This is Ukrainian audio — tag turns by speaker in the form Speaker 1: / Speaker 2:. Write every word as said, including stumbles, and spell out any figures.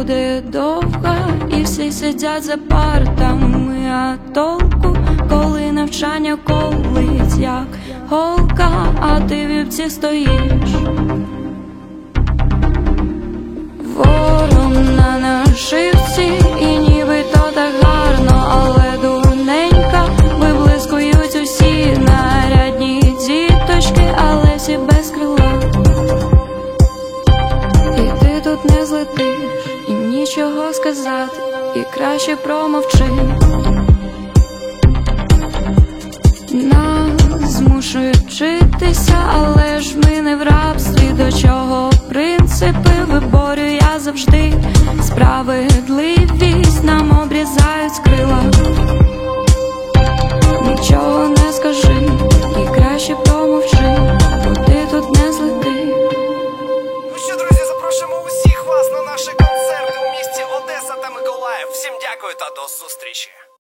Speaker 1: буде довга, і всі сидять за партами, а толку, коли навчання колить, як голка, а ти в юбці стоїш. Ворон на нашивці, і нібито так гарно, але дурненька, виблискують усі нарядні діточки, але всі без крила. І ти тут не злетиш, і нічого сказати, і краще промовчи. Нас змушують вчитися, але ж ми не в рабстві. До чого принципи виборю я завжди. Справедливість нам обрізають з крила. Нічого не скажи, і краще промовчи, бо ти тут не злети.
Speaker 2: Ну що, друзі, запрошуємо усіх вас на наші концерти у місті Одеса та Миколаїв. Всім дякую та до зустрічі.